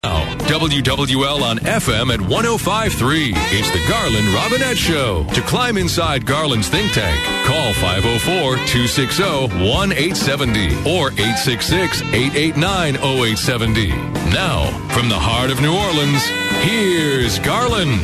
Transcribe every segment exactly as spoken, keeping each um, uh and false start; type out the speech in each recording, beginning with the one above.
Now, W W L on F M at one oh five point three. It's the Garland Robinette Show. To climb inside Garland's think tank, call five oh four, two six oh, one eight seven oh or eight six six, eight eight nine, oh eight seven oh. Now, from the heart of New Orleans, here's Garland.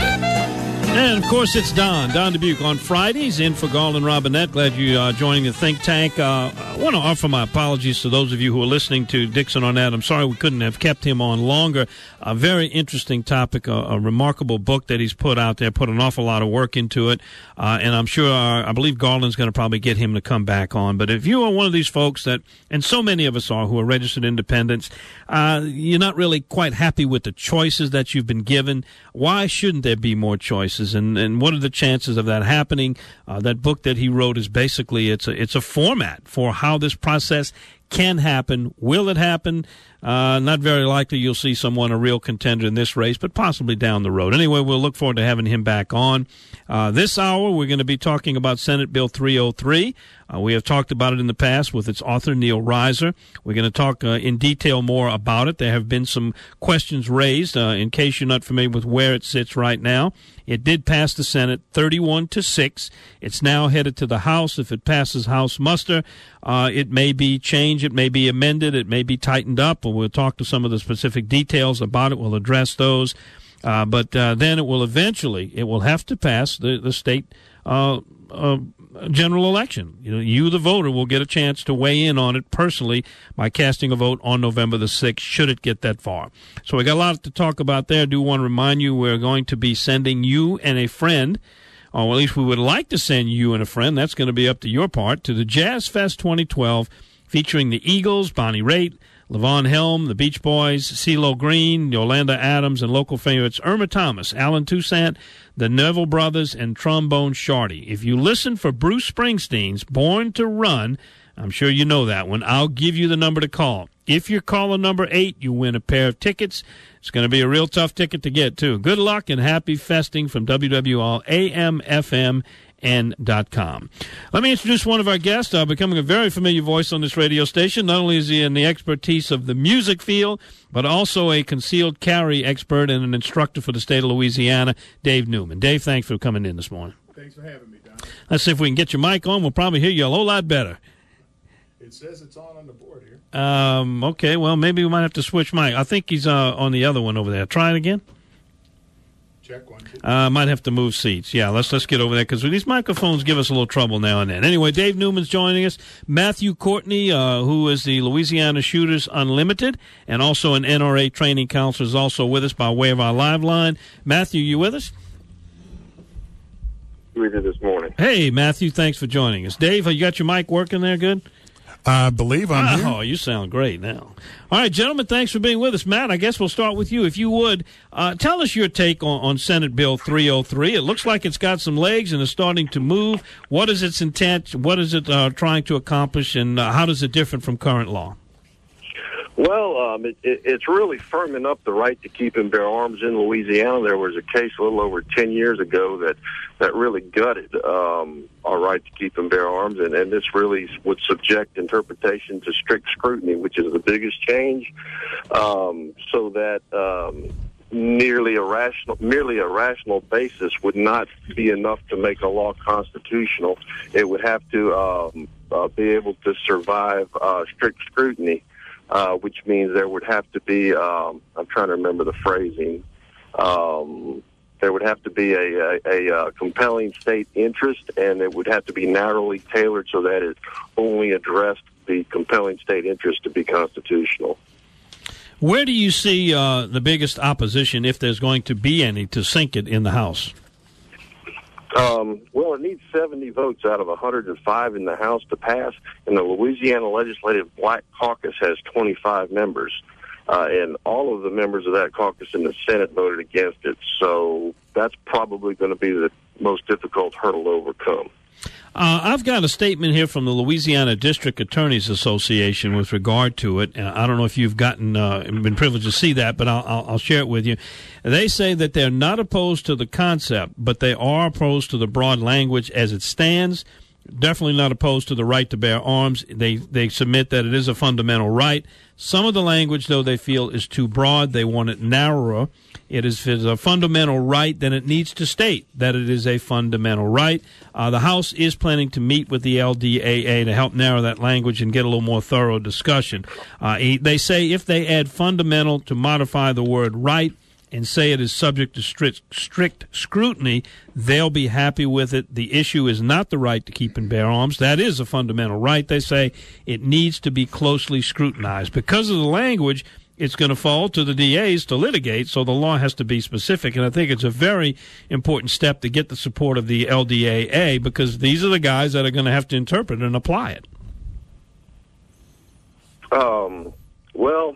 And, of course, it's Don, Don Dubuque on Fridays, in for Garland Robinette. Glad you are joining the think tank. Uh, I want to offer my apologies to those of you who are listening to Dixon Arnett. I'm sorry we couldn't have kept him on longer. A very interesting topic, a, a remarkable book that he's put out there, put an awful lot of work into it. Uh, and I'm sure, uh, I believe Garland's going to probably get him to come back on. But if you are one of these folks that, and so many of us are, who are registered independents, uh, you're not really quite happy with the choices that you've been given, why shouldn't there be more choices? And, and what are the chances of that happening? Uh, that book that he wrote is basically, it's a, it's a format for how this process can happen. Will it happen? Uh, not very likely you'll see someone a real contender in this race, but possibly down the road. Anyway, we'll look forward to having him back on. Uh, this hour, we're going to be talking about Senate Bill three oh three. Uh, we have talked about it in the past with its author, Neil Reiser. We're going to talk uh, in detail more about it. There have been some questions raised. Uh, in case you're not familiar with where it sits right now, it did pass the Senate thirty-one to six. It's now headed to the House. If it passes House muster, uh, it may be changed. It may be amended. It may be tightened up. We'll talk to some of the specific details about it. We'll address those. Uh, but uh, then it will eventually, it will have to pass the, the state uh, uh, general election. You know, you, the voter, will get a chance to weigh in on it personally by casting a vote on November the sixth, should it get that far. So we got a lot to talk about there. I do want to remind you we're going to be sending you and a friend, or at least we would like to send you and a friend, that's going to be up to your part, to the Jazz Fest twenty twelve, featuring the Eagles, Bonnie Raitt, Levon Helm, the Beach Boys, CeeLo Green, Yolanda Adams, and local favorites Irma Thomas, Alan Toussaint, the Neville Brothers, and Trombone Shorty. If you listen for Bruce Springsteen's Born to Run, I'm sure you know that one, I'll give you the number to call. If you're caller number eight, you win a pair of tickets. It's going to be a real tough ticket to get, too. Good luck and happy festing from W W L A M F M N dot com. Let me introduce one of our guests, uh, becoming a very familiar voice on this radio station. Not only is he in the expertise of the music field, but also a concealed carry expert and an instructor for the state of Louisiana, Dave Newman. Dave, thanks for coming in this morning. Thanks for having me, Don. Let's see if we can get your mic on. We'll probably hear you a whole lot better. It says it's on on the board here. Um, okay, well, maybe we might have to switch mic. I think he's uh, on the other one over there. Try it again. Check one, two. I uh, might have to move seats. Yeah, let's let's get over there because these microphones give us a little trouble now and then. Anyway, Dave Newman's joining us. Matthew Courtney, uh, who is the Louisiana Shooters Unlimited and also an N R A training counselor, is also with us by way of our live line. Matthew, you with us? With you this morning. Hey, Matthew, thanks for joining us. Dave, you got your mic working there good? I believe I'm oh, here. Oh, you sound great now. All right, gentlemen, thanks for being with us. Matt, I guess we'll start with you. If you would, uh, tell us your take on, on Senate Bill three oh three. It looks like it's got some legs and is starting to move. What is its intent? What is it uh, trying to accomplish, and uh, how does it differ from current law? Well, um, it, it, it's really firming up the right to keep and bear arms in Louisiana. There was a case a little over ten years ago that, that really gutted um, our right to keep and bear arms, and, and this really would subject interpretation to strict scrutiny, which is the biggest change, um, so that um, nearly a rational, merely a rational basis would not be enough to make a law constitutional. It would have to um, uh, be able to survive uh, strict scrutiny. Uh, which means there would have to be, um, I'm trying to remember the phrasing, um, there would have to be a, a, a, a compelling state interest, and it would have to be narrowly tailored so that it only addressed the compelling state interest to be constitutional. Where do you see uh, the biggest opposition, if there's going to be any, to sink it in the House? Um, well, it needs seventy votes out of one hundred five in the House to pass, and the Louisiana Legislative Black Caucus has twenty-five members, uh, and all of the members of that caucus in the Senate voted against it, so that's probably going to be the most difficult hurdle to overcome. Uh, I've got a statement here from the Louisiana District Attorneys Association with regard to it. Uh, I don't know if you've gotten uh, been privileged to see that, but I'll, I'll, I'll share it with you. They say that they're not opposed to the concept, but they are opposed to the broad language as it stands. definitely not opposed to the right to bear arms. They they submit that it is a fundamental right. Some of the language, though, they feel is too broad. They want it narrower. It is, if it's a fundamental right, then it needs to state that it is a fundamental right. Uh, the House is planning to meet with the L D A A to help narrow that language and get a little more thorough discussion. Uh, they say if they add fundamental to modify the word right and say it is subject to strict, strict scrutiny, they'll be happy with it. The issue is not the right to keep and bear arms. That is a fundamental right. They say it needs to be closely scrutinized. Because of the language, it's going to fall to the D As to litigate, so the law has to be specific. And I think it's a very important step to get the support of the L D A A, because these are the guys that are going to have to interpret and apply it. Um, well...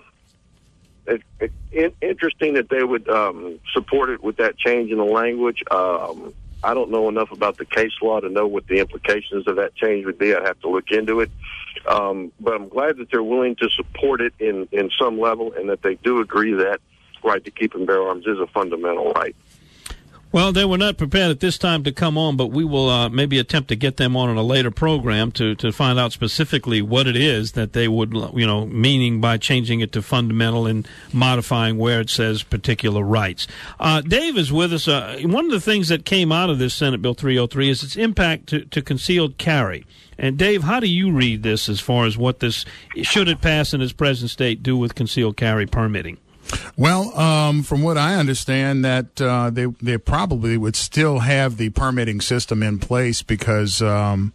It, it, it, interesting that they would um, support it with that change in the language. Um, I don't know enough about the case law to know what the implications of that change would be. I'd have to look into it. Um, but I'm glad that they're willing to support it in, in some level, and that they do agree that right to keep and bear arms is a fundamental right. Well, they were not prepared at this time to come on, but we will uh, maybe attempt to get them on in a later program to, to find out specifically what it is that they would, you know, meaning by changing it to fundamental and modifying where it says particular rights. Uh, Dave is with us. Uh, one of the things that came out of this Senate Bill three oh three is its impact to, to concealed carry. And, Dave, how do you read this as far as what this, should it pass in its present state, do with concealed carry permitting? Well, um, from what I understand, that uh, they they probably would still have the permitting system in place, because um,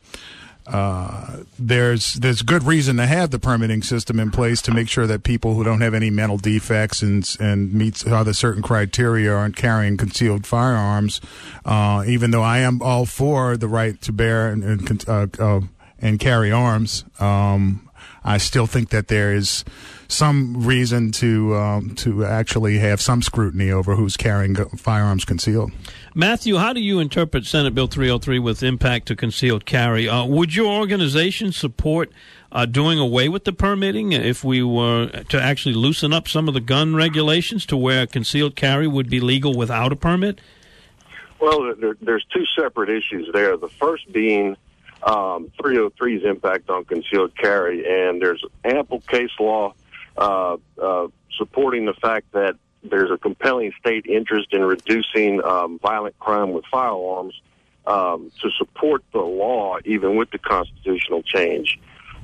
uh, there's there's good reason to have the permitting system in place to make sure that people who don't have any mental defects and and meets other certain criteria aren't carrying concealed firearms. Uh, even though I am all for the right to bear and and, uh, uh, and carry arms, um, I still think that there is some reason to um, to actually have some scrutiny over who's carrying firearms concealed. Matthew, how do you interpret Senate Bill three oh three with impact to concealed carry? Uh, would your organization support uh, doing away with the permitting if we were to actually loosen up some of the gun regulations to where concealed carry would be legal without a permit? Well, there, there's two separate issues there. The first being um, three oh three's impact on concealed carry, and there's ample case law Uh, uh, supporting the fact that there's a compelling state interest in reducing um, violent crime with firearms um, to support the law, even with the constitutional change.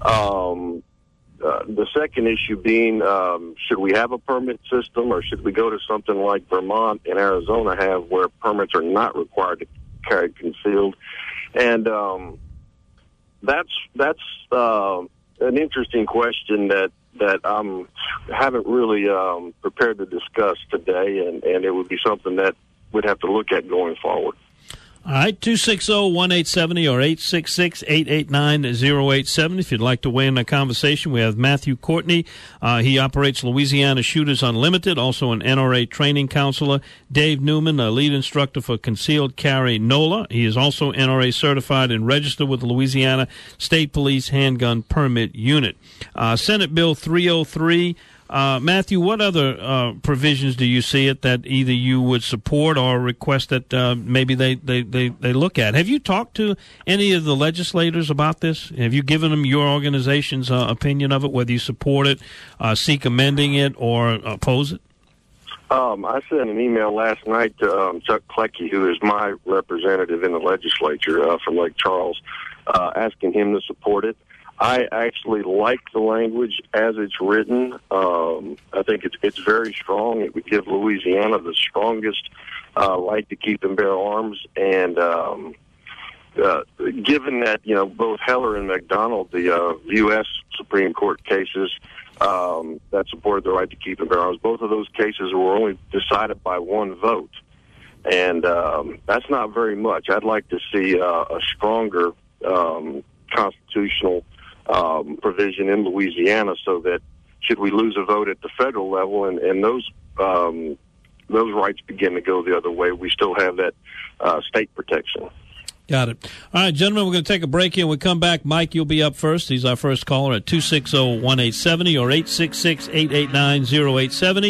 Um, uh, the second issue being, um, should we have a permit system, or should we go to something like Vermont and Arizona have, where permits are not required to carry concealed? And um, that's that's uh, an interesting question that that I um, haven't really um, prepared to discuss today, and, and it would be something that we'd have to look at going forward. All right, two six zero, one eight seven zero or eight six six, eight eight nine, zero eight seven zero. If you'd like to weigh in the conversation, we have Matthew Courtney. Uh, he operates Louisiana Shooters Unlimited, also an N R A training counselor. Dave Newman, a lead instructor for Concealed Carry NOLA. He is also N R A certified and registered with the Louisiana State Police Handgun Permit Unit. Uh, Senate Bill three oh three. Uh, Matthew, what other uh, provisions do you see it that either you would support or request that uh, maybe they, they, they, they look at? Have you talked to any of the legislators about this? Have you given them your organization's uh, opinion of it, whether you support it, uh, seek amending it, or oppose it? Um, I sent an email last night to um, Chuck Kleckie, who is my representative in the legislature uh, from Lake Charles, uh, asking him to support it. I actually like the language as it's written. Um, I think it's it's very strong. It would give Louisiana the strongest uh, right to keep and bear arms. And um, uh, given that, you know, both Heller and McDonald, the uh, U S Supreme Court cases um, that supported the right to keep and bear arms, both of those cases were only decided by one vote. And um, that's not very much. I'd like to see uh, a stronger um, constitutional Um, provision in Louisiana, so that should we lose a vote at the federal level and, and those um, those rights begin to go the other way, we still have that uh, state protection. Got it. All right, gentlemen, we're going to take a break here. When we come back, Mike, you'll be up first. He's our first caller at two six zero, one eight seven zero or eight six six, eight eight nine, zero eight seven zero.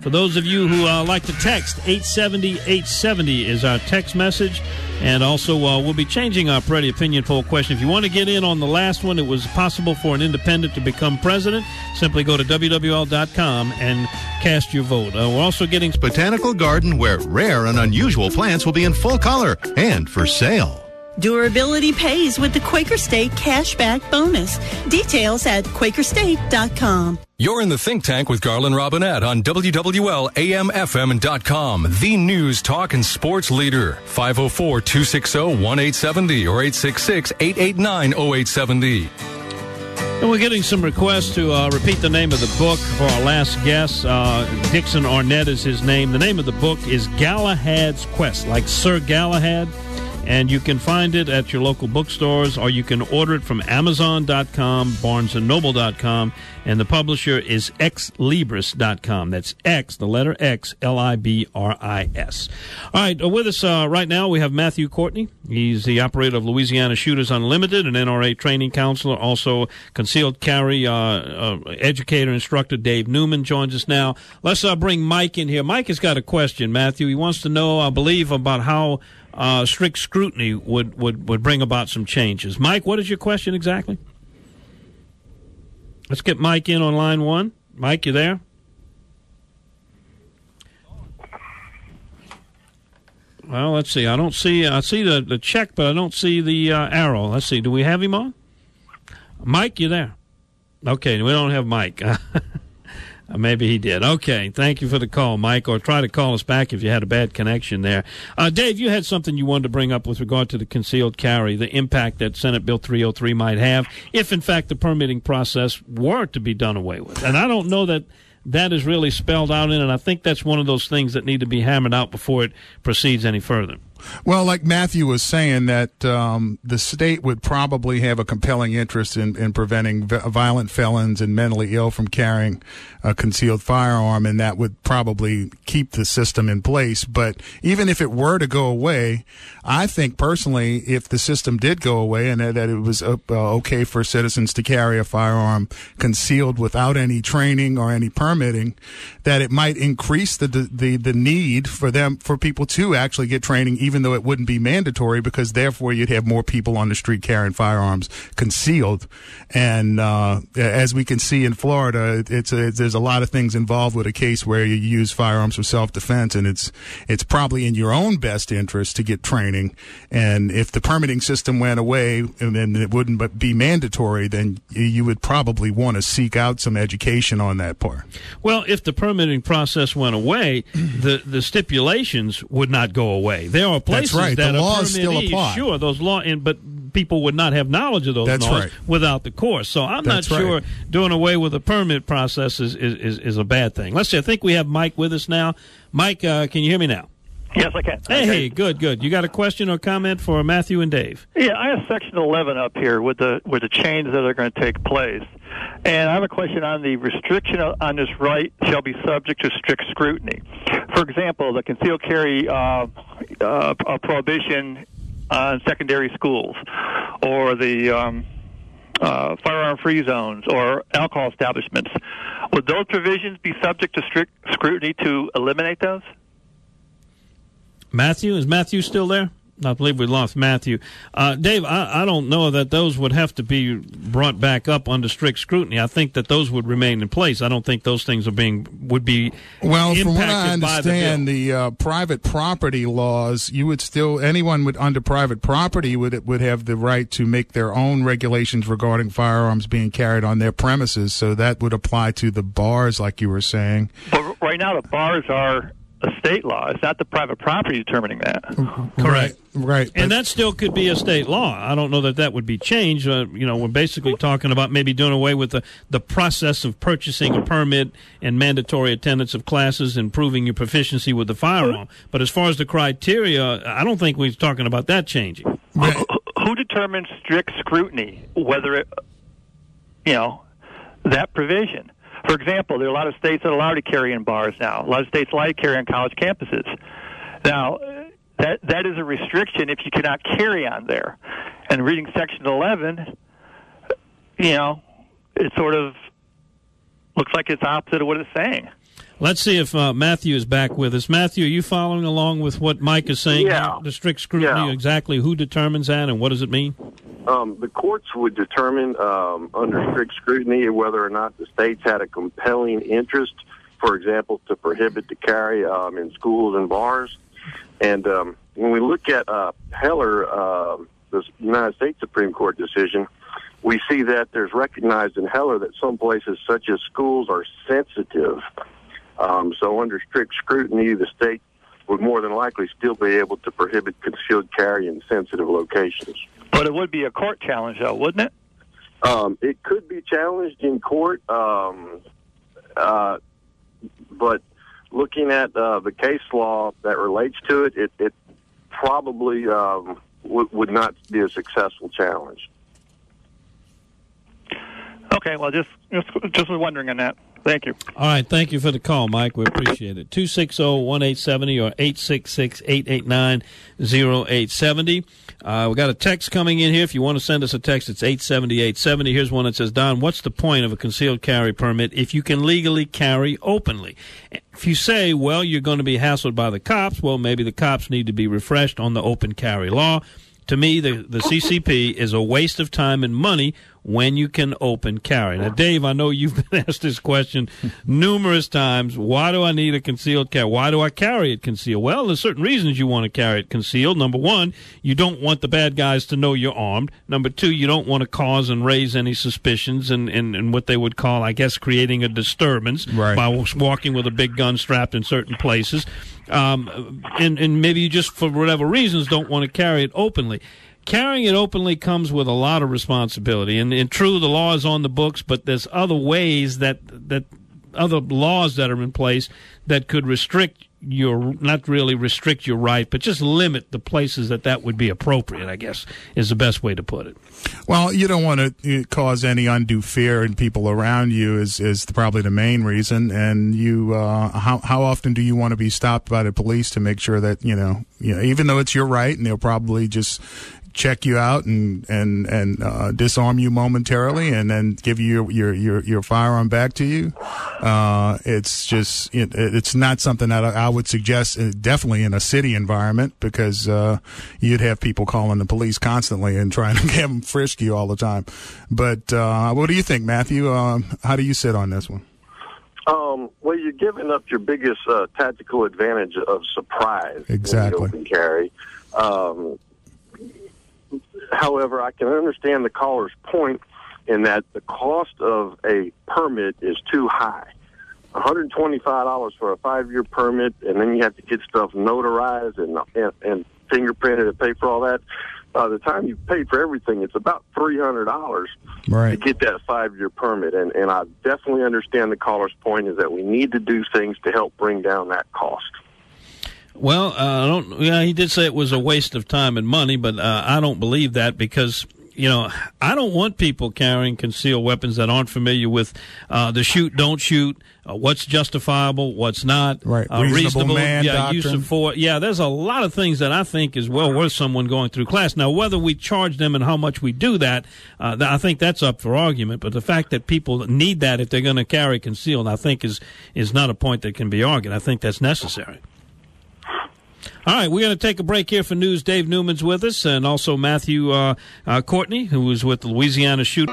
For those of you who uh, like to text, eight seventy, eight seventy is our text message. And also, uh, we'll be changing our Peretti opinion poll question. If you want to get in on the last one, it was possible for an independent to become president. Simply go to W W L dot com and cast your vote. Uh, we're also getting Botanical Garden, where rare and unusual plants will be in full color and for sale. Durability pays with the Quaker State Cashback Bonus. Details at Quaker State dot com. You're in the Think Tank with Garland Robinette on W W L A M F M dot com, the news, talk, and sports leader. five oh four, two six oh, one eight seven oh or eight six six, eight eight nine, oh eight seven oh. And we're getting some requests to uh, repeat the name of the book for our last guest. Uh, Dixon Arnett is his name. The name of the book is Galahad's Quest, like Sir Galahad. And you can find it at your local bookstores, or you can order it from Amazon dot com, Barnes and Noble dot com, and the publisher is Ex Libris dot com. That's X, the letter X, L I B R I S. All right, uh, with us uh, right now we have Matthew Courtney. He's the operator of Louisiana Shooters Unlimited, an N R A training counselor, also concealed carry uh, uh, educator, instructor. Dave Newman joins us now. Let's uh, bring Mike in here. Mike has got a question, Matthew. He wants to know, I believe, about how Uh, strict scrutiny would, would, would bring about some changes. Mike, what is your question exactly? Let's get Mike in on line one. Mike, you there? Well, let's see. I don't see. I see the, the check, but I don't see the uh, arrow. Let's see. Do we have him on? Mike, you there? Okay, we don't have Mike. Maybe he did. Okay, thank you for the call, Mike, or try to call us back if you had a bad connection there. Uh, Dave, you had something you wanted to bring up with regard to the concealed carry, the impact that Senate Bill three oh three might have if, in fact, the permitting process were to be done away with. And I don't know that that is really spelled out in it, and I think that's one of those things that need to be hammered out before it proceeds any further. Well, like Matthew was saying, that um, the state would probably have a compelling interest in, in preventing v- violent felons and mentally ill from carrying a concealed firearm, and that would probably keep the system in place. But even if it were to go away, I think personally, if the system did go away and that it was uh, okay for citizens to carry a firearm concealed without any training or any permitting, that it might increase the the the need for them for people to actually get training, even even though it wouldn't be mandatory, because therefore you'd have more people on the street carrying firearms concealed. And uh, as we can see in Florida, it's a, there's a lot of things involved with a case where you use firearms for self-defense, and it's it's probably in your own best interest to get training. And if the permitting system went away and then it wouldn't be mandatory, then you would probably want to seek out some education on that part. Well, if the permitting process went away, the, the stipulations would not go away. There are places That's right. that the are laws still apply. Sure, those law, and but people would not have knowledge of those That's laws right. without the course. So I'm That's not sure right. doing away with the permit process is, is, is, is a bad thing. Let's see. I think we have Mike with us now. Mike, uh, can you hear me now? Yes, I can. Hey, okay. hey, good, good. You got a question or comment for Matthew and Dave? Yeah, I have Section eleven up here with the with the changes that are going to take place, and I have a question on the restriction on this right shall be subject to strict scrutiny. For example, the concealed carry uh, uh, prohibition on secondary schools, or the um, uh, firearm-free zones, or alcohol establishments. Would those provisions be subject to strict scrutiny to eliminate those? Matthew, is Matthew still there? I believe we lost Matthew. Uh, Dave, I, I don't know that those would have to be brought back up under strict scrutiny. I think that those would remain in place. I don't think those things are being would be well. Impacted From what I by understand, the, the uh, private property laws, you would still anyone would under private property would would have the right to make their own regulations regarding firearms being carried on their premises. So that would apply to the bars, like you were saying. But right now, the bars are a state law. It's not the private property determining that. Correct. Right. And that still could be a state law. I don't know that that would be changed. Uh, you know, we're basically talking about maybe doing away with the, the process of purchasing a permit and mandatory attendance of classes and proving your proficiency with the firearm. But as far as the criteria, I don't think we're talking about that changing. Who, who determines strict scrutiny, whether it, you know, that provision? For example, there are a lot of states that allow to carry in bars now. A lot of states allow to carry on college campuses. Now, that that is a restriction if you cannot carry on there. And reading Section eleven, you know, it sort of looks like it's opposite of what it's saying. Let's see if uh, Matthew is back with us. Matthew, are you following along with what Mike is saying? Yeah. The strict scrutiny, yeah. exactly who determines that and what does it mean? Um, the courts would determine um, under strict scrutiny whether or not the states had a compelling interest, for example, to prohibit the carry um, in schools and bars. And um, when we look at uh, Heller, uh, the United States Supreme Court decision, we see that there's recognized in Heller that some places, such as schools, are sensitive. Um, so under strict scrutiny, the state would more than likely still be able to prohibit concealed carry in sensitive locations. But it would be a court challenge, though, wouldn't it? Um, it could be challenged in court, um, uh, but looking at uh, the case law that relates to it, it, it probably um, w- would not be a successful challenge. Okay, well, just just just was wondering on that. Thank you. All right, thank you for the call, Mike. We appreciate it. two six zero, one eight seven zero or eight six six, eight eight nine, zero eight seven zero. Uh, we got a text coming in here. If you want to send us a text, it's eight seventy, eight seventy. Here's one that says, Don, what's the point of a concealed carry permit if you can legally carry openly? If you say, well, you're going to be hassled by the cops, well, maybe the cops need to be refreshed on the open carry law. To me, the, the C C P is a waste of time and money when you can open carry. Now, Dave, I know you've been asked this question numerous times. Why do I need a concealed carry? Why do I carry it concealed? Well, there's certain reasons you want to carry it concealed. Number one, you don't want the bad guys to know you're armed. Number two, you don't want to cause and raise any suspicions and, and, and what they would call, I guess, creating a disturbance right. by walking with a big gun strapped in certain places. Um, and, and maybe you just, for whatever reasons, don't want to carry it openly. Carrying it openly comes with a lot of responsibility. And, and true, the law is on the books, but there's other ways that, that other laws that are in place that could restrict your, not really restrict your right, but just limit the places that that would be appropriate, I guess, is the best way to put it. Well, you don't want to cause any undue fear in people around you is, is probably the main reason. And you, uh, how, how often do you want to be stopped by the police to make sure that, you know, you know, even though it's your right and they'll probably just check you out and and and uh, disarm you momentarily, and then give you your your your, your firearm back to you. Uh, it's just it, it's not something that I, I would suggest. Uh, definitely in a city environment, because uh, you'd have people calling the police constantly and trying to get them frisk you all the time. But uh, what do you think, Matthew? Uh, how do you sit on this one? Um, well, you're giving up your biggest uh, tactical advantage of surprise. Exactly. Open carry. Um, However, I can understand the caller's point in that the cost of a permit is too high. one hundred twenty-five dollars for a five-year permit, and then you have to get stuff notarized and and, and fingerprinted and pay for all that. By the time you pay for everything, it's about three hundred dollars right. to get that five-year permit. And, and I definitely understand the caller's point is that we need to do things to help bring down that cost. Well, uh, I don't. Yeah, he did say it was a waste of time and money, but uh, I don't believe that, because you know I don't want people carrying concealed weapons that aren't familiar with uh, the shoot, don't shoot, uh, what's justifiable, what's not, right? Uh, reasonable, reasonable man yeah, doctrine. use of force. Yeah, there's a lot of things that I think is well worth someone going through class. Now, whether we charge them and how much we do that, uh, I think that's up for argument. But the fact that people need that if they're going to carry concealed, I think is is not a point that can be argued. I think that's necessary. All right, we're going to take a break here for news. Dave Newman's with us, and also Matthew uh, uh, Courtney, who is with the Louisiana Shoot.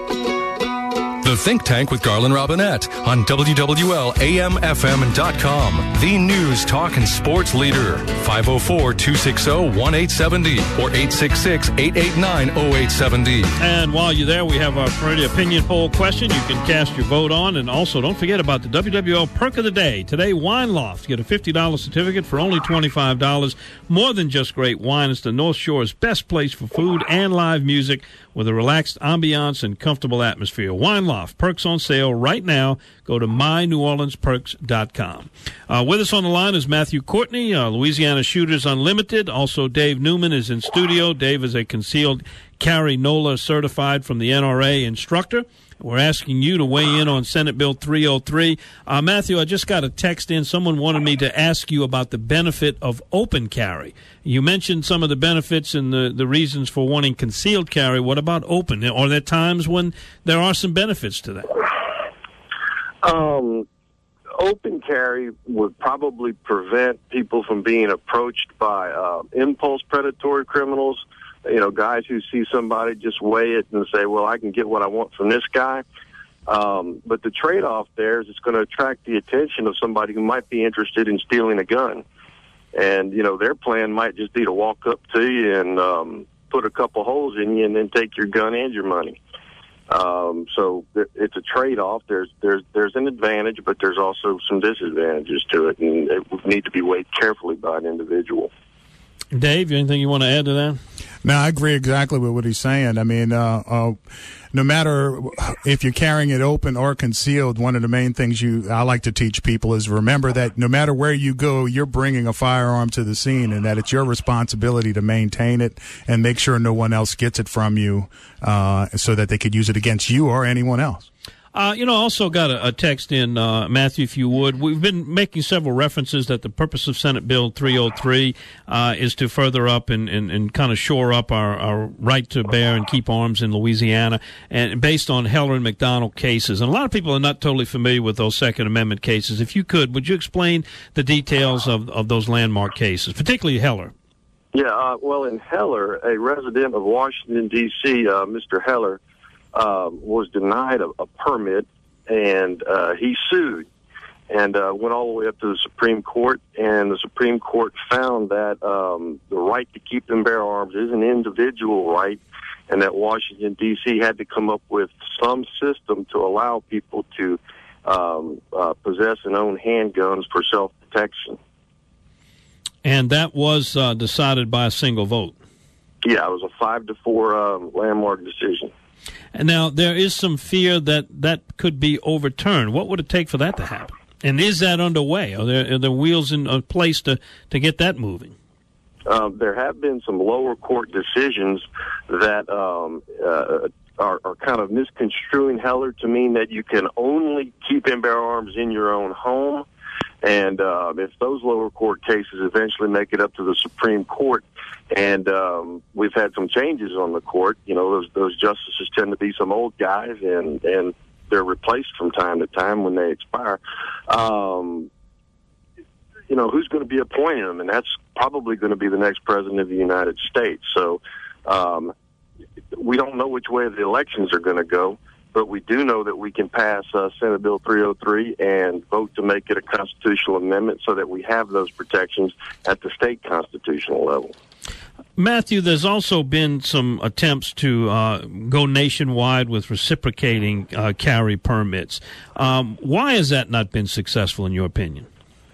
The Think Tank with Garland Robinette on W W L A M F M dot com. The news, talk, and sports leader. five oh four, two six oh, one eight seven oh or eight six six, eight eight nine, oh eight seven oh. And while you're there, we have our Friday opinion poll question you can cast your vote on. And also, don't forget about the W W L Perk of the Day. Today, Wine Loft. Get a fifty dollars certificate for only twenty-five dollars. More than just great wine, it's the North Shore's best place for food and live music with a relaxed ambiance and comfortable atmosphere. Wine Loft. Perks on sale right now. Go to my new orleans perks dot com. Uh, with us on the line is Matthew Courtney, uh, Louisiana Shooters Unlimited. Also, Dave Newman is in studio. Dave is a concealed carry NOLA certified from the N R A instructor. We're asking you to weigh in on Senate Bill three oh three. Uh, Matthew, I just got a text in. Someone wanted me to ask you about the benefit of open carry. You mentioned some of the benefits and the, the reasons for wanting concealed carry. What about open? Are there times when there are some benefits to that? Um, open carry would probably prevent people from being approached by uh, impulse predatory criminals. You know, guys who see somebody just weigh it and say, well, I can get what I want from this guy. Um, but the trade-off there is it's going to attract the attention of somebody who might be interested in stealing a gun. And, you know, their plan might just be to walk up to you and um, put a couple holes in you and then take your gun and your money. Um, so th- it's a trade-off. There's there's there's an advantage, but there's also some disadvantages to it, and it would need to be weighed carefully by an individual. Dave, anything you want to add to that? No, I agree exactly with what he's saying. I mean, uh, uh, no matter if you're carrying it open or concealed, one of the main things you I like to teach people is remember that no matter where you go, you're bringing a firearm to the scene, and that it's your responsibility to maintain it and make sure no one else gets it from you, uh, so that they could use it against you or anyone else. Uh, you know, I also got a, a text in, uh, Matthew, if you would. We've been making several references that the purpose of Senate Bill three oh three uh, is to further up and, and, and kind of shore up our, our right to bear and keep arms in Louisiana, and based on Heller and McDonald cases. And a lot of people are not totally familiar with those Second Amendment cases. If you could, would you explain the details of, of those landmark cases, particularly Heller? Yeah, uh, well, in Heller, a resident of Washington, D C, uh, Mister Heller, Uh, was denied a, a permit, and uh, he sued and uh, went all the way up to the Supreme Court, and the Supreme Court found that um, the right to keep and bear arms is an individual right, and that Washington, D C had to come up with some system to allow people to um, uh, possess and own handguns for self-protection. And that was uh, decided by a single vote. Yeah, it was a five to four um, landmark decision. And now there is some fear that that could be overturned. What would it take for that to happen? And is that underway? Are there, are there wheels in uh, place to, to get that moving? Uh, there have been some lower court decisions that um, uh, are, are kind of misconstruing Heller to mean that you can only keep and bear arms in your own home. And uh, if those lower court cases eventually make it up to the Supreme Court, and um, we've had some changes on the court, you know, those those justices tend to be some old guys, and, and they're replaced from time to time when they expire. Um, you know, who's going to be appointing them? And that's probably going to be the next president of the United States. So um, we don't know which way the elections are going to go. But we do know that we can pass uh, Senate Bill three oh three and vote to make it a constitutional amendment so that we have those protections at the state constitutional level. Matthew, there's also been some attempts to uh, go nationwide with reciprocating uh, carry permits. Um, why has that not been successful, in your opinion?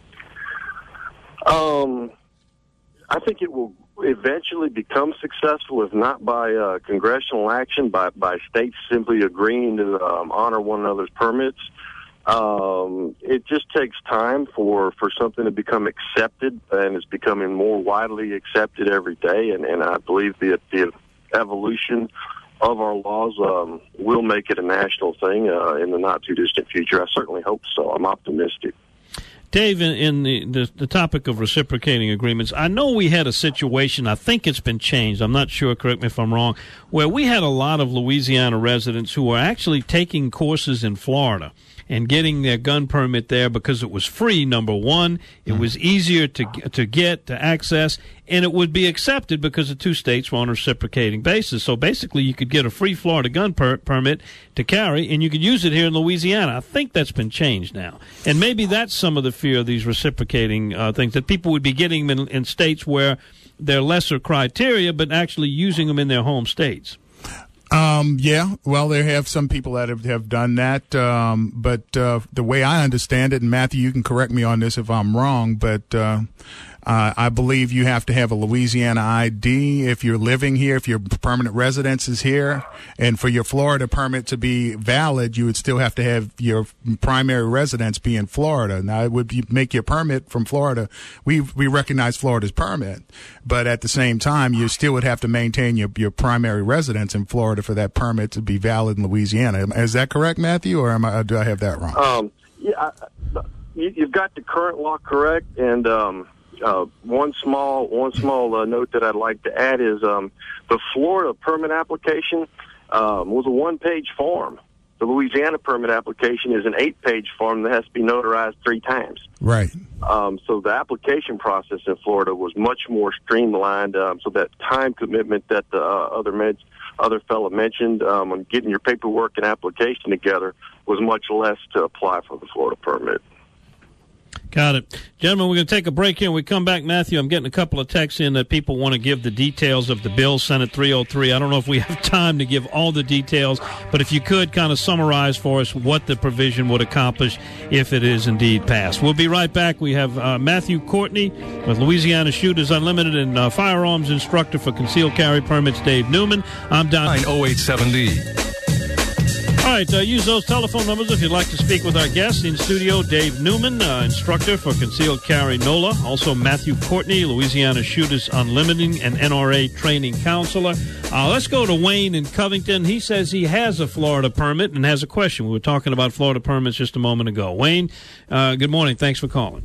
Um, I think it will eventually become successful, if not by uh, congressional action, by, by states simply agreeing to um, honor one another's permits. Um, it just takes time for, for something to become accepted, and it's becoming more widely accepted every day. And, and I believe the, the evolution of our laws um, will make it a national thing uh, in the not-too-distant future. I certainly hope so. I'm optimistic. Dave, in, in the, the the topic of reciprocating agreements, I know we had a situation, I think it's been changed, I'm not sure, correct me if I'm wrong, where we had a lot of Louisiana residents who were actually taking courses in Florida and getting their gun permit there because it was free, number one. It was easier to to get, to access, and it would be accepted because the two states were on a reciprocating basis. So basically you could get a free Florida gun per- permit to carry, and you could use it here in Louisiana. I think that's been changed now. And maybe that's some of the fear of these reciprocating uh, things, that people would be getting them in, in states where they're lesser criteria, but actually using them in their home states. Um, yeah, well, there have some people that have, have done that, um, but uh, the way I understand it, and Matthew, you can correct me on this if I'm wrong, but uh, uh, I believe you have to have a Louisiana I D if you're living here, if your permanent residence is here, and for your Florida permit to be valid, you would still have to have your primary residence be in Florida. Now, it would be, make your permit from Florida. We we recognize Florida's permit, but at the same time, you still would have to maintain your, your primary residence in Florida for that permit to be valid in Louisiana. Is that correct, Matthew, or am I, do I have that wrong? Um, yeah, I, you, you've got the current law correct, and um, uh, one small one small uh, note that I'd like to add is um, the Florida permit application um, was a one-page form. The Louisiana permit application is an eight-page form that has to be notarized three times. Right. Um, so the application process in Florida was much more streamlined, um, so that time commitment that the uh, other med- other fellow mentioned um, on getting your paperwork and application together was much less to apply for the Florida permit. Got it. Gentlemen, we're going to take a break here. When we come back, Matthew, I'm getting a couple of texts in that people want to give the details of the bill, Senate three oh three. I don't know if we have time to give all the details, but if you could kind of summarize for us what the provision would accomplish if it is indeed passed. We'll be right back. We have uh, Matthew Courtney with Louisiana Shooters Unlimited and uh, firearms instructor for concealed carry permits, Dave Newman. I'm Don. nine oh eight seventy. All right, uh, use those telephone numbers if you'd like to speak with our guest in studio, Dave Newman, uh, instructor for concealed carry NOLA. Also, Matthew Courtney, Louisiana Shooters Unlimited and N R A training counselor. Uh, let's go to Wayne in Covington. He says he has a Florida permit and has a question. We were talking about Florida permits just a moment ago. Wayne, uh, good morning. Thanks for calling.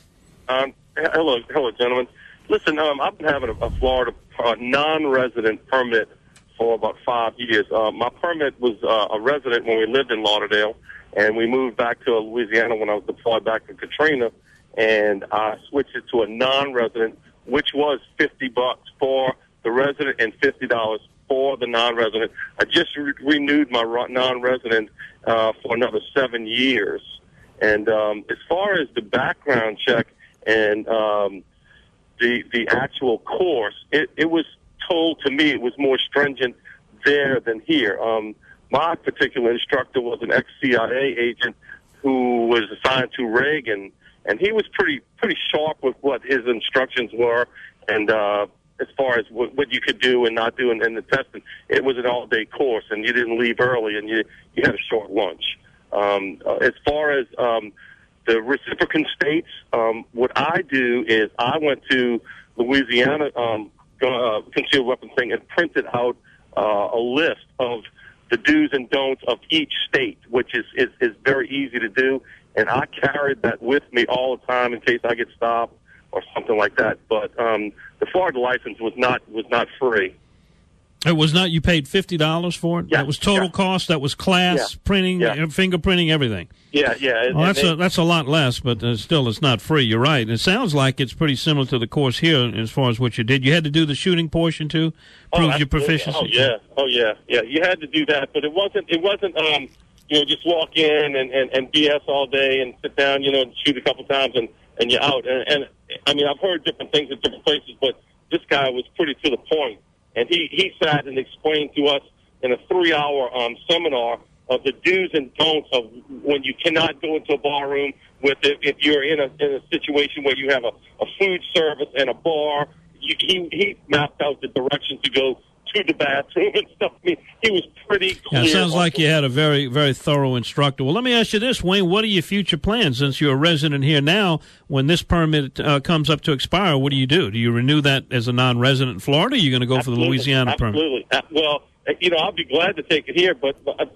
Um, hello, hello, gentlemen. Listen, um, I've been having a, a Florida uh, non-resident permit for about five years. Uh, my permit was uh, a resident when we lived in Lauderdale, and we moved back to Louisiana when I was deployed back to Katrina, and I switched it to a non-resident, which was fifty bucks for the resident and fifty dollars for the non-resident. I just re- renewed my non-resident uh, for another seven years. And um, as far as the background check and um, the the actual course, it, it was told to me it was more stringent there than here. Um, my particular instructor was an ex-C I A agent who was assigned to Reagan, and he was pretty pretty sharp with what his instructions were, and uh, as far as what, what you could do and not do in, in the testing. It was an all-day course, and you didn't leave early, and you, you had a short lunch. Um, uh, as far as um, the reciprocant states, um, what I do is I went to Louisiana um, Uh, concealed weapons thing and printed out uh, a list of the do's and don'ts of each state, which is, is, is very easy to do. And I carried that with me all the time in case I get stopped or something like that. But um, the Florida license was not was not free. It was not. You paid fifty dollars for it. Yeah, that was total yeah. cost. That was class, yeah. printing, yeah. fingerprinting, everything. Yeah, yeah. And, well, that's and they, a that's a lot less, but uh, still, it's not free. You're right. It sounds like it's pretty similar to the course here as far as what you did. You had to do the shooting portion too, prove oh, your proficiency. Oh yeah, oh yeah, yeah. You had to do that, but it wasn't. It wasn't. Um, you know, just walk in and, and, and B S all day and sit down. You know, and shoot a couple times and, and you're out. And, and I mean, I've heard different things at different places, but this guy was pretty to the point. And he, he sat and explained to us in a three-hour um, seminar of the do's and don'ts of when you cannot go into a bar room with it, if you're in a in a situation where you have a, a food service and a bar. You, he, he mapped out the directions to go to the bathroom and stuff. I mean, he was pretty clear. Yeah, it sounds like you had a very, very thorough instructor. Well, let me ask you this, Wayne. What are your future plans since you're a resident here now? When this permit uh, comes up to expire, what do you do? Do you renew that as a non-resident in Florida, or are you going to go absolutely, for the Louisiana absolutely. permit? Absolutely. Well, you know, I'll be glad to take it here, but, but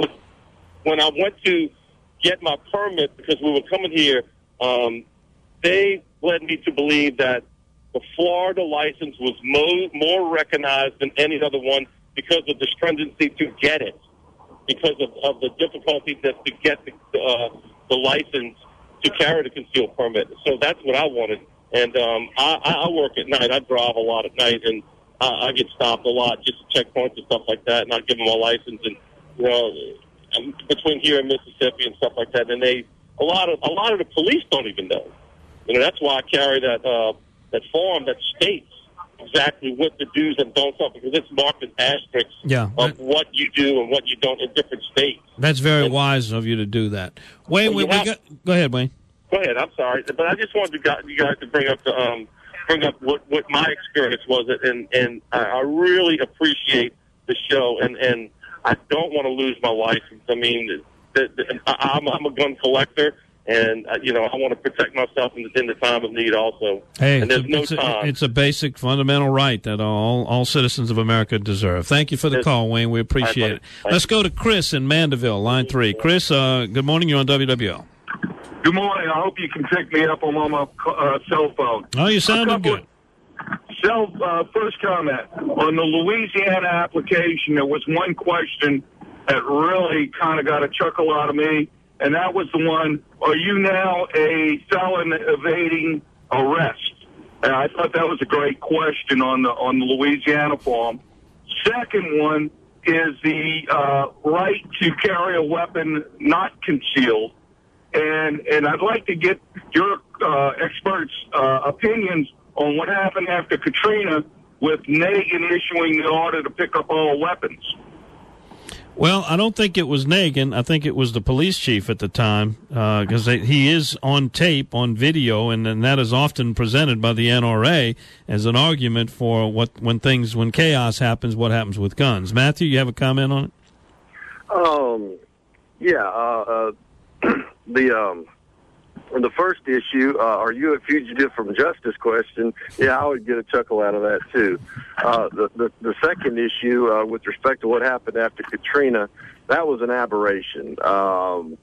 when I went to get my permit, because we were coming here, um, they led me to believe that the Florida license was mo- more recognized than any other one because of the stringency to get it, because of, of the difficulty that to get the, uh, the license to carry the concealed permit. So that's what I wanted. And um, I, I work at night. I drive a lot at night, and I, I get stopped a lot just to checkpoints and stuff like that, and I give them a license. And, you know, between here and Mississippi and stuff like that, and they a lot of a lot of the police don't even know. You know, that's why I carry that uh, that form that states exactly what the do's and don'ts are, because it's marked as asterisks yeah, of what you do and what you don't in different states. That's very and, wise of you to do that. Wayne, well, we, we have, got, go ahead, Wayne. Go ahead. I'm sorry, but I just wanted to, you guys to bring up the um, bring up what, what my experience was, and and I, I really appreciate the show, and and I don't want to lose my license. I mean, the, the, I'm, I'm a gun collector. And, uh, you know, I want to protect myself in the, in the time of need also. Hey, and there's no it's, time. A, it's a basic fundamental right that all, all citizens of America deserve. Thank you for the yes. call, Wayne. We appreciate right, it. Let's go to Chris in Mandeville, line three. Chris, uh, good morning. You're on W W L. Good morning. I hope you can pick me up on my uh, cell phone. Oh, you sounded good. Self, uh, first comment. On the Louisiana application, there was one question that really kind of got a chuckle out of me, and that was the one, are you now a felon evading arrest? And I thought that was a great question on the on the Louisiana form. Second one is the uh, right to carry a weapon not concealed. And and I'd like to get your uh, experts' uh, opinions on what happened after Katrina with Nagin issuing the order to pick up all weapons. Well, I don't think it was Nagin. I think it was the police chief at the time, because uh, he is on tape, on video, and, and that is often presented by the N R A as an argument for what when things when chaos happens, what happens with guns. Matthew, you have a comment on it? Um, yeah. Uh, uh, the um, the first issue, uh, are you a fugitive from justice question? Yeah, I would get a chuckle out of that too. Uh, the, the the second issue, uh, with respect to what happened after Katrina, that was an aberration. Um,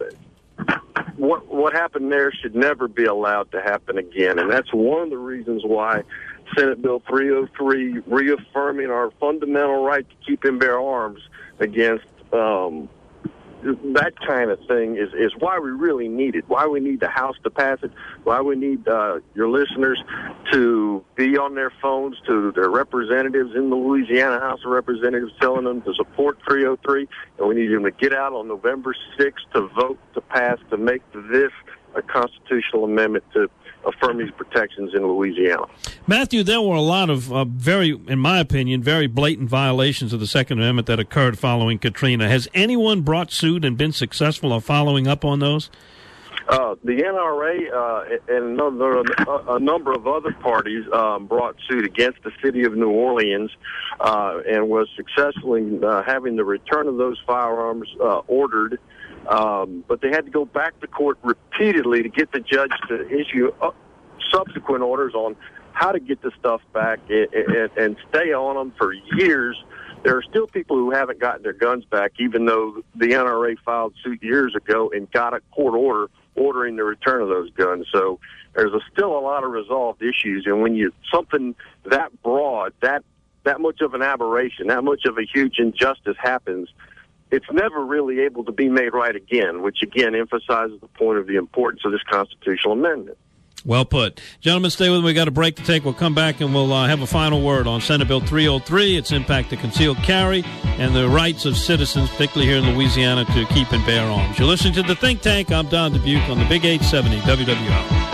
what what happened there should never be allowed to happen again, and that's one of the reasons why Senate Bill three oh three, reaffirming our fundamental right to keep and bear arms against um, that kind of thing, is, is why we really need it, why we need the House to pass it, why we need uh, your listeners to be on their phones to their representatives in the Louisiana House of Representatives telling them to support three oh three, and we need them to get out on November sixth to vote to pass, to make this a constitutional amendment to affirm these protections in Louisiana. Matthew, there were a lot of uh, very, in my opinion, very blatant violations of the Second Amendment that occurred following Katrina. Has anyone brought suit and been successful of following up on those? Uh, the N R A uh, and another, a, a number of other parties um, brought suit against the city of New Orleans uh, and was successful in uh, having the return of those firearms uh, ordered. Um, but they had to go back to court repeatedly to get the judge to issue uh, subsequent orders on how to get the stuff back and, and, and stay on them for years. There are still people who haven't gotten their guns back, even though the N R A filed suit years ago and got a court order ordering the return of those guns. So there's a, still a lot of resolved issues. And when you something that broad, that that much of an aberration, that much of a huge injustice happens, it's never really able to be made right again, which again emphasizes the point of the importance of this constitutional amendment. Well put. Gentlemen, stay with me. We've got a break to take. We'll come back and we'll uh, have a final word on Senate Bill three oh three, its impact to concealed carry, and the rights of citizens, particularly here in Louisiana, to keep and bear arms. You're listening to The Think Tank. I'm Don Dubuque on the Big eight seventy W W L.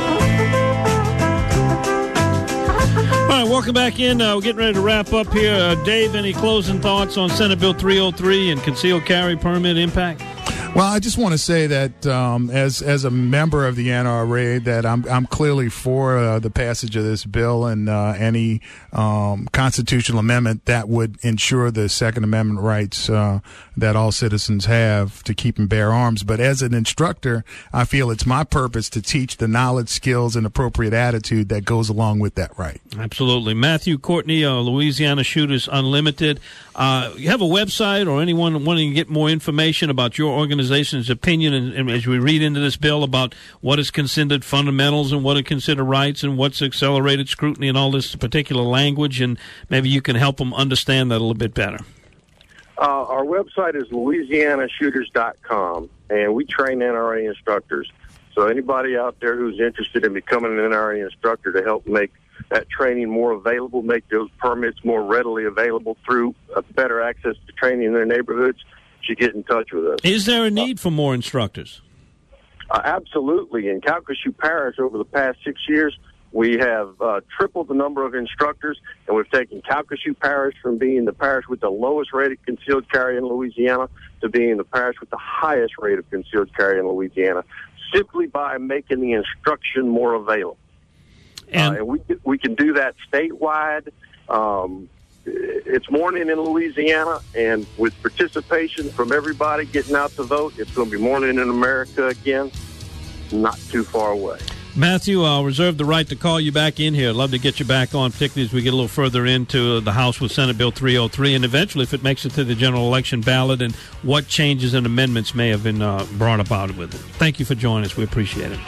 All right, welcome back in. Uh, we're getting ready to wrap up here. Uh, Dave, any closing thoughts on Senate Bill three oh three and concealed carry permit impact? Well, I just want to say that um, as as a member of the N R A, that I'm I'm clearly for uh, the passage of this bill and uh, any um, constitutional amendment that would ensure the Second Amendment rights uh, that all citizens have to keep and bear arms. But as an instructor, I feel it's my purpose to teach the knowledge, skills, and appropriate attitude that goes along with that right. Absolutely. Matthew Courtney, uh, Louisiana Shooters Unlimited. Uh, you have a website or anyone wanting to get more information about your organization's opinion and, and as we read into this bill about what is considered fundamentals and what is considered rights and what's accelerated scrutiny and all this particular language, and maybe you can help them understand that a little bit better. Uh, our website is louisiana shooters dot com, and we train N R A instructors. So anybody out there who's interested in becoming an N R A instructor to help make that training more available, make those permits more readily available through uh, better access to training in their neighborhoods, should get in touch with us. Is there a need uh, for more instructors? Uh, absolutely. In Calcasieu Parish over the past six years, we have uh, tripled the number of instructors, and we've taken Calcasieu Parish from being the parish with the lowest rate of concealed carry in Louisiana to being the parish with the highest rate of concealed carry in Louisiana, simply by making the instruction more available. And, uh, and we we can do that statewide. Um, it's morning in Louisiana, and with participation from everybody getting out to vote, it's going to be morning in America again, not too far away. Matthew, I'll reserve the right to call you back in here. I'd love to get you back on, particularly as we get a little further into the House with Senate Bill three oh three, and eventually if it makes it to the general election ballot, and what changes and amendments may have been uh, brought about with it. Thank you for joining us. We appreciate it.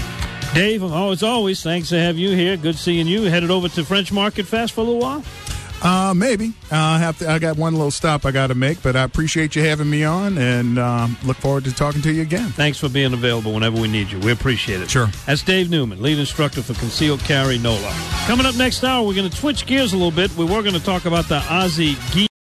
Dave, as always, thanks to have you here. Good seeing you. Headed over to French Market Fest for a little while? Uh, maybe. Uh, I have to. I got one little stop I got to make, but I appreciate you having me on, and um, look forward to talking to you again. Thanks for being available whenever we need you. We appreciate it. Sure. That's Dave Newman, lead instructor for Concealed Carry NOLA. Coming up next hour, we're going to switch gears a little bit. We were going to talk about the Ozzie Guillen